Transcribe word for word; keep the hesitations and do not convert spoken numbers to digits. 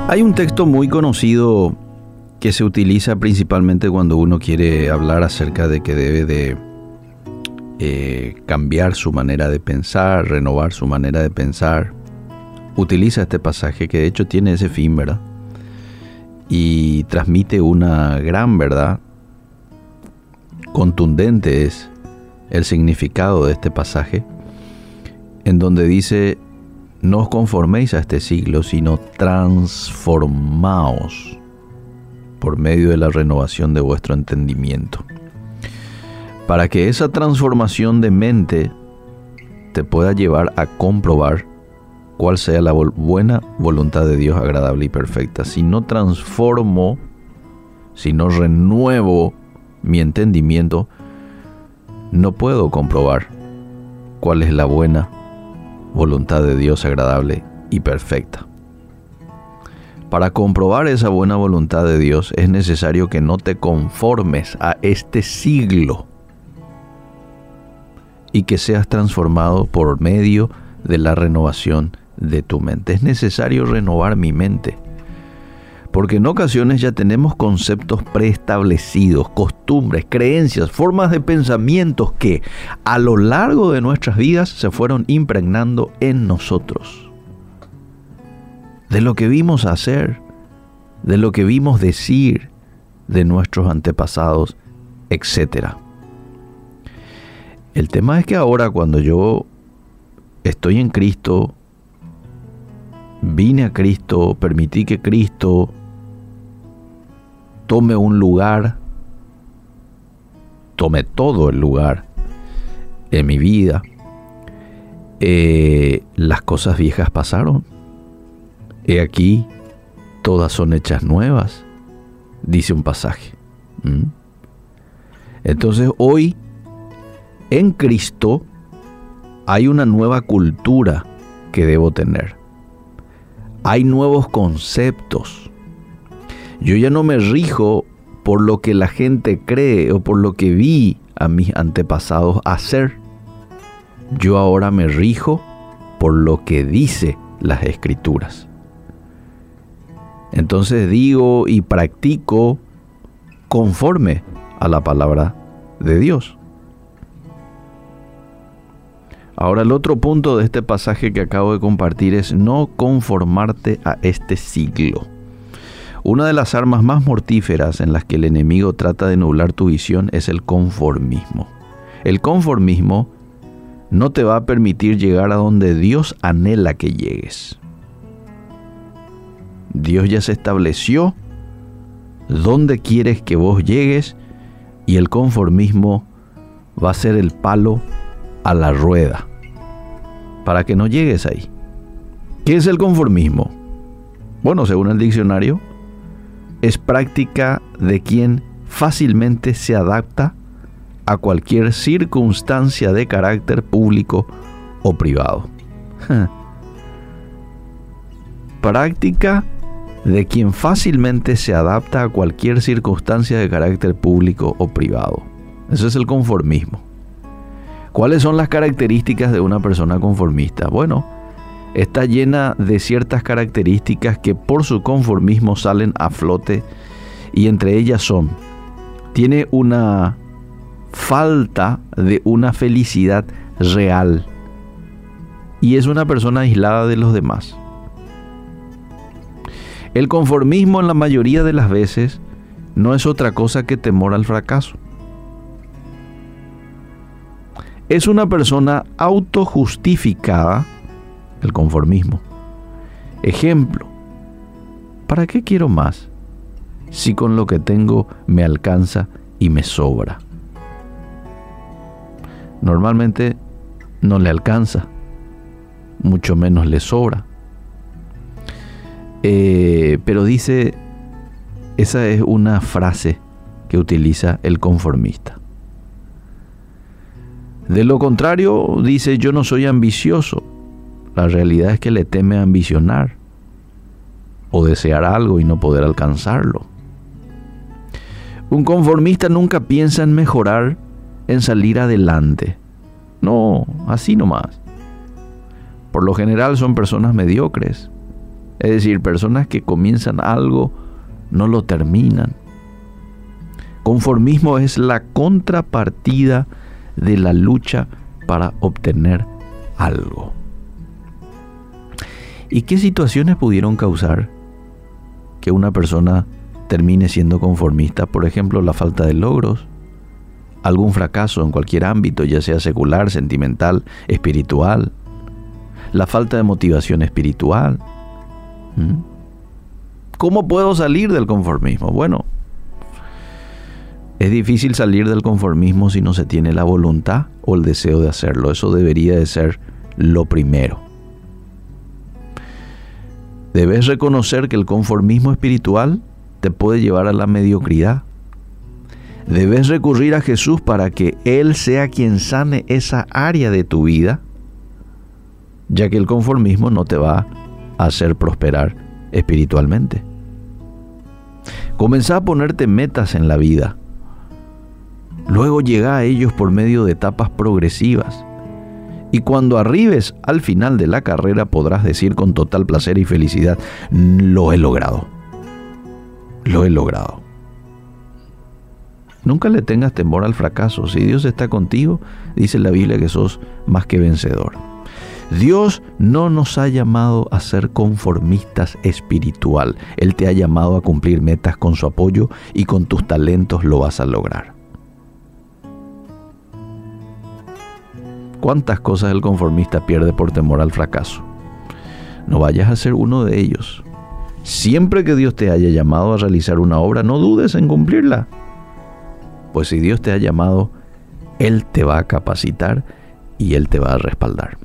Hay un texto muy conocido que se utiliza principalmente cuando uno quiere hablar acerca de que debe de eh, cambiar su manera de pensar, renovar su manera de pensar. Utiliza este pasaje que de hecho tiene ese fin, ¿verdad? Y transmite una gran verdad. Contundente es el significado de este pasaje, en donde dice: no os conforméis a este siglo, sino transformaos por medio de la renovación de vuestro entendimiento. Para que esa transformación de mente te pueda llevar a comprobar cuál sea la buena voluntad de Dios, agradable y perfecta. Si no transformo, si no renuevo mi entendimiento, no puedo comprobar cuál es la buena voluntad de Dios, agradable y perfecta. Para comprobar esa buena voluntad de Dios es necesario que no te conformes a este siglo y que seas transformado por medio de la renovación de tu mente. Es necesario renovar mi mente, porque en ocasiones ya tenemos conceptos preestablecidos, costumbres, creencias, formas de pensamientos que a lo largo de nuestras vidas se fueron impregnando en nosotros. De lo que vimos hacer, de lo que vimos decir de nuestros antepasados, etcétera. El tema es que ahora, cuando yo estoy en Cristo, vine a Cristo, permití que Cristo tome un lugar, tome todo el lugar en mi vida, eh, las cosas viejas pasaron. He aquí, todas son hechas nuevas, dice un pasaje. ¿Mm? Entonces hoy, en Cristo, hay una nueva cultura que debo tener. Hay nuevos conceptos. Yo ya no me rijo por lo que la gente cree o por lo que vi a mis antepasados hacer. Yo ahora me rijo por lo que dice las Escrituras. Entonces digo y practico conforme a la palabra de Dios. Ahora, el otro punto de este pasaje que acabo de compartir es no conformarte a este siglo. Una de las armas más mortíferas en las que el enemigo trata de nublar tu visión es el conformismo. El conformismo no te va a permitir llegar a donde Dios anhela que llegues. Dios ya se estableció dónde quieres que vos llegues, y el conformismo va a ser el palo a la rueda para que no llegues ahí. ¿Qué es el conformismo? Bueno, según el diccionario, es práctica de quien fácilmente se adapta a cualquier circunstancia de carácter público o privado. Práctica de quien fácilmente se adapta a cualquier circunstancia de carácter público o privado. Eso es el conformismo. ¿Cuáles son las características de una persona conformista? Bueno, está llena de ciertas características que por su conformismo salen a flote, y entre ellas son: tiene una falta de una felicidad real y es una persona aislada de los demás. El conformismo, en la mayoría de las veces, no es otra cosa que temor al fracaso. Es una persona autojustificada, el conformismo. Ejemplo: ¿para qué quiero más si con lo que tengo me alcanza y me sobra? Normalmente no le alcanza, mucho menos le sobra. Eh, pero dice, esa es una frase que utiliza el conformista. De lo contrario, dice: yo no soy ambicioso. La realidad es que le teme ambicionar o desear algo y no poder alcanzarlo. Un conformista nunca piensa en mejorar, en salir adelante. No, así nomás. Por lo general son personas mediocres, Es decir, personas que comienzan algo, no lo terminan. Conformismo es la contrapartida de la lucha para obtener algo. ¿Y qué situaciones pudieron causar que una persona termine siendo conformista? Por ejemplo, la falta de logros, algún fracaso en cualquier ámbito, ya sea secular, sentimental, espiritual, la falta de motivación espiritual. ¿Mm? ¿Cómo puedo salir del conformismo? Bueno, es difícil salir del conformismo si no se tiene la voluntad o el deseo de hacerlo. Eso debería de ser lo primero. Debes reconocer que el conformismo espiritual te puede llevar a la mediocridad. Debes recurrir a Jesús para que Él sea quien sane esa área de tu vida, ya que el conformismo no te va a hacer prosperar espiritualmente. Comenzá a ponerte metas en la vida. Luego llega a ellos por medio de etapas progresivas. Y cuando arribes al final de la carrera podrás decir con total placer y felicidad: lo he logrado. Lo he logrado. Nunca le tengas temor al fracaso. Si Dios está contigo, dice la Biblia que sos más que vencedor. Dios no nos ha llamado a ser conformistas espiritual. Él te ha llamado a cumplir metas con su apoyo y con tus talentos lo vas a lograr. ¿Cuántas cosas el conformista pierde por temor al fracaso? No vayas a ser uno de ellos. Siempre que Dios te haya llamado a realizar una obra, no dudes en cumplirla. Pues si Dios te ha llamado, Él te va a capacitar y Él te va a respaldar.